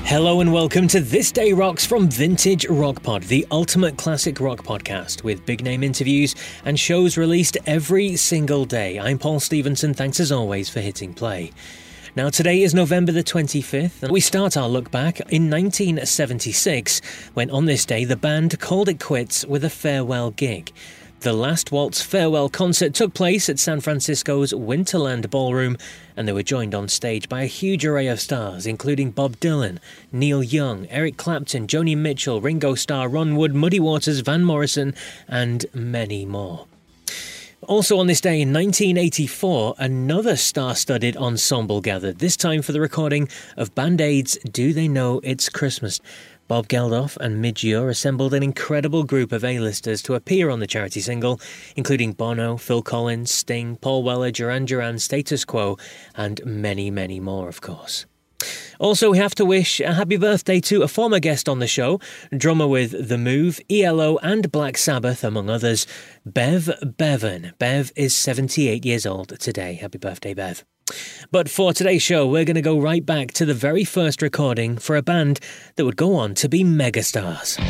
Hello and welcome to This Day Rocks from Vintage Rock Pod, the ultimate classic rock podcast with big name interviews and shows released every single day. I'm Paul Stevenson, thanks as always for hitting play. Now today is November the 25th and we start our look back in 1976 when on this day the band called it quits with a farewell gig. The Last Waltz farewell concert took place at San Francisco's Winterland Ballroom, and they were joined on stage by a huge array of stars, including Bob Dylan, Neil Young, Eric Clapton, Joni Mitchell, Ringo Starr, Ron Wood, Muddy Waters, Van Morrison, and many more. Also on this day in 1984, another star-studded ensemble gathered, this time for the recording of Band Aid's Do They Know It's Christmas. Bob Geldof and Midge Ure assembled an incredible group of A-listers to appear on the charity single, including Bono, Phil Collins, Sting, Paul Weller, Duran Duran, Status Quo, and many, many more, of course. Also, we have to wish a happy birthday to a former guest on the show, drummer with The Move, ELO and Black Sabbath, among others, Bev Bevan. Bev is 78 years old today. Happy birthday, Bev. But for today's show, we're going to go right back to the very first recording for a band that would go on to be megastars.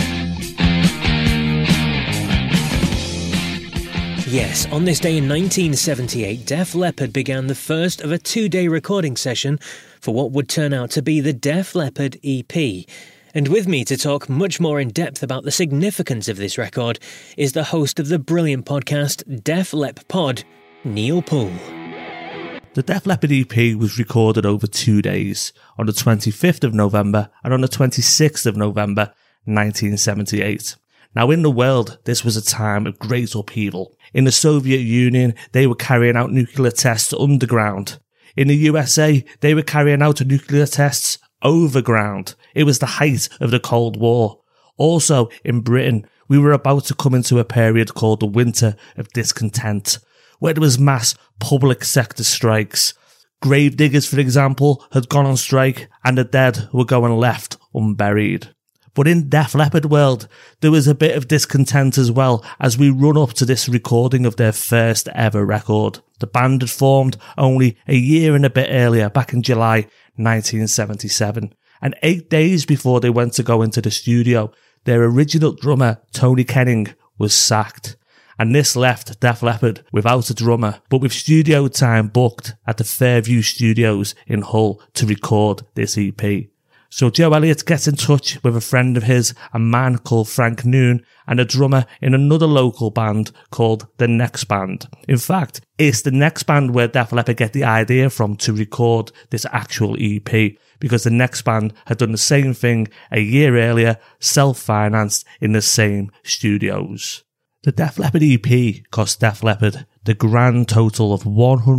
Yes, on this day in 1978, Def Leppard began the first of a two-day recording session for what would turn out to be the Def Leppard EP. And with me to talk much more in depth about the significance of this record is the host of the brilliant podcast Def Lep Pod, Neil Poole. The Def Leppard EP was recorded over 2 days, on the 25th of November and on the 26th of November 1978. Now in the world, this was a time of great upheaval. In the Soviet Union, they were carrying out nuclear tests underground. In the USA, they were carrying out nuclear tests overground. It was the height of the Cold War. Also, in Britain, we were about to come into a period called the Winter of Discontent, where there was mass public sector strikes. Gravediggers, for example, had gone on strike and the dead were going left unburied. But in Def Leppard world, there was a bit of discontent as well as we run up to this recording of their first ever record. The band had formed only a year and a bit earlier, back in July 1977. And 8 days before they went to go into the studio, their original drummer, Tony Kenning, was sacked. And this left Def Leppard without a drummer, but with studio time booked at the Fairview Studios in Hull to record this EP. So Joe Elliott gets in touch with a friend of his, a man called Frank Noon, and a drummer in another local band called The Next Band. In fact, it's The Next Band where Def Leppard get the idea from to record this actual EP, because The Next Band had done the same thing a year earlier, self-financed in the same studios. The Def Leppard EP cost Def Leppard the grand total of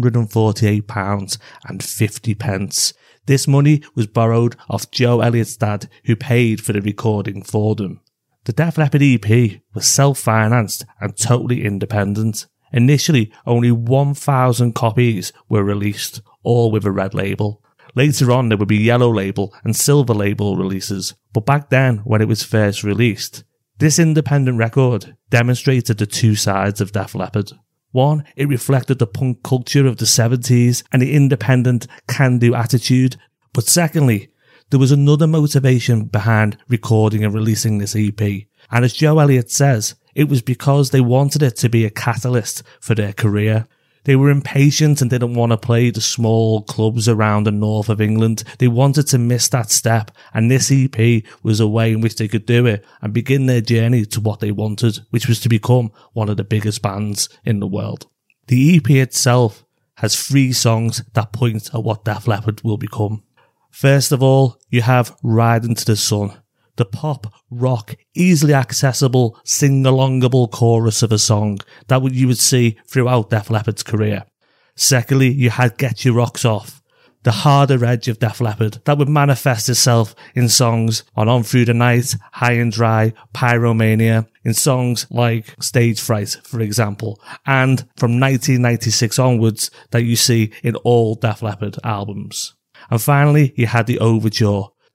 £148.50. This money was borrowed off Joe Elliott's dad, who paid for the recording for them. The Def Leppard EP was self-financed and totally independent. Initially, only 1,000 copies were released, all with a red label. Later on, there would be yellow label and silver label releases, but back then, when it was first released, this independent record demonstrated the two sides of Def Leppard. One, it reflected the punk culture of the 70s and the independent can-do attitude. But secondly, there was another motivation behind recording and releasing this EP. And as Joe Elliott says, it was because they wanted it to be a catalyst for their career. They were impatient and didn't want to play the small clubs around the north of England. They wanted to miss that step, and this EP was a way in which they could do it and begin their journey to what they wanted, which was to become one of the biggest bands in the world. The EP itself has 3 songs that point at what Def Leppard will become. First of all, you have Ride Into the Sun, the pop, rock, easily accessible, sing-alongable chorus of a song that you would see throughout Def Leppard's career. Secondly, you had Get Your Rocks Off, the harder edge of Def Leppard that would manifest itself in songs On Through the Night, High and Dry, Pyromania, in songs like Stage Fright, for example, and from 1996 onwards that you see in all Def Leppard albums. And finally, you had the Overture,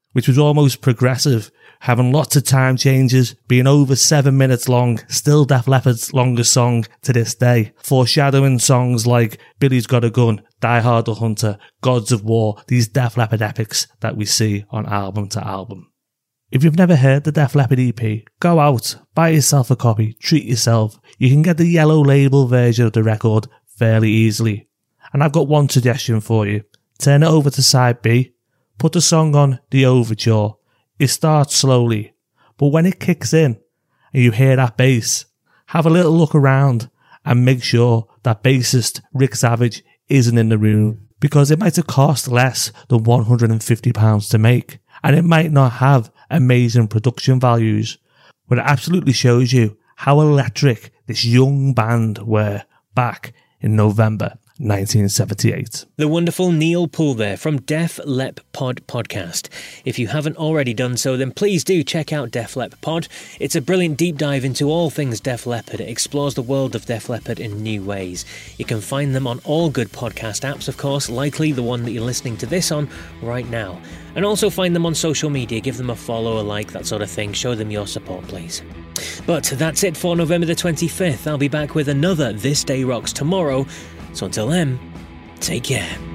which was almost progressive, having lots of time changes, being over 7 minutes long, still Def Leppard's longest song to this day, foreshadowing songs like Billy's Got a Gun, Die Hard the Hunter, Gods of War, these Def Leppard epics that we see on album to album. If you've never heard the Def Leppard EP, go out, buy yourself a copy, treat yourself. You can get the yellow label version of the record fairly easily. And I've got one suggestion for you. Turn it over to side B, put the song on The Overture. It starts slowly, but when it kicks in and you hear that bass, have a little look around and make sure that bassist Rick Savage isn't in the room, because it might have cost less than £150 to make, and it might not have amazing production values, but it absolutely shows you how electric this young band were back in November 1978. The wonderful Neil Poole there from Def Lep Pod podcast. If you haven't already done so, then please do check out Def Lep Pod. It's a brilliant deep dive into all things Def Leppard. It explores the world of Def Leppard in new ways. You can find them on all good podcast apps, of course, likely the one that you're listening to this on right now. And also find them on social media. Give them a follow, a like, that sort of thing. Show them your support, please. But that's it for November the 25th. I'll be back with another This Day Rocks tomorrow. So until then, take care.